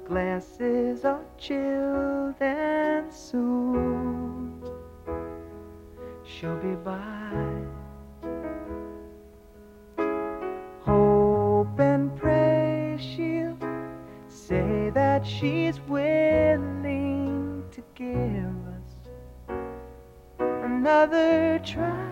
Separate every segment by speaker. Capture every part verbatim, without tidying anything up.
Speaker 1: glasses are chilled and soon she'll be by. Hope and pray she'll say that she's willing to give us another try.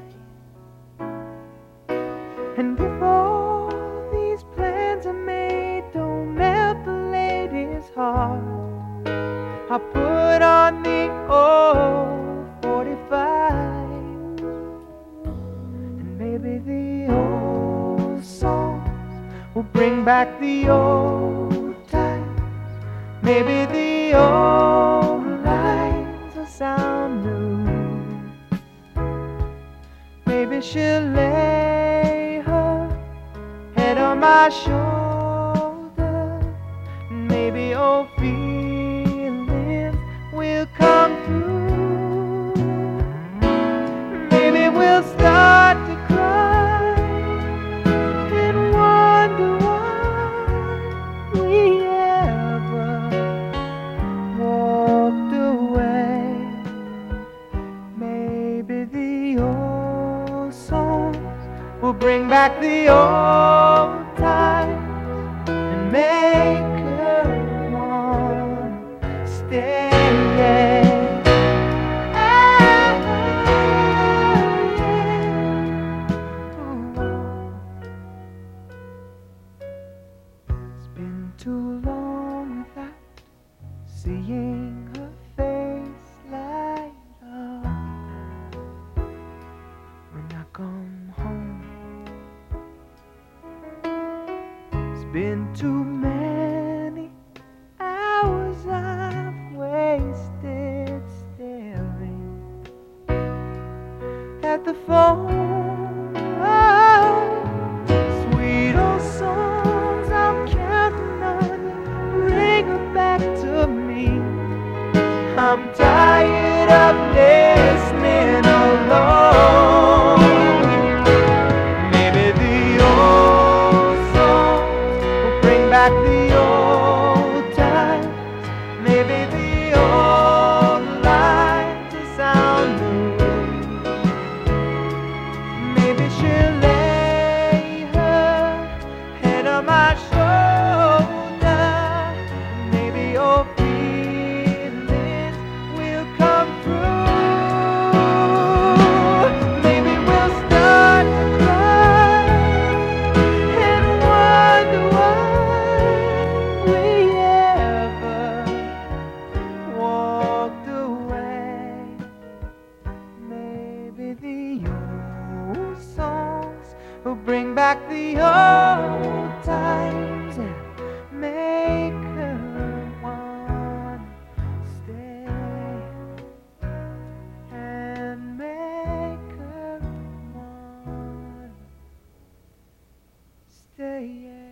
Speaker 1: And if all these plans are made, don't melt the lady's heart. I'll put on the old forty-five, and maybe the old songs will bring back the old times. Maybe the old lines will sound new. Maybe she'll lay her head on my shoulder. Maybe old feelings will come through. Maybe we'll start to cry and wonder why we ever walked away. Maybe the old songs will bring back the old times and make her want to stay. It's been too long without seeing her face light up when I come home. It's been too many hours I've wasted staring at the phone. Oh, sweet old songs I'm counting on you, bring her back to me. I'm tired of listening alone. Maybe the old songs will bring back the old times. Maybe the old lines will sound new. Maybe she'll lay her head on my shoulder. Maybe old feelings will come through. Maybe we'll start to cry and wonder why we ever walked away. Maybe the old songs will bring back the old times and make her want to stay, and make her want to stay.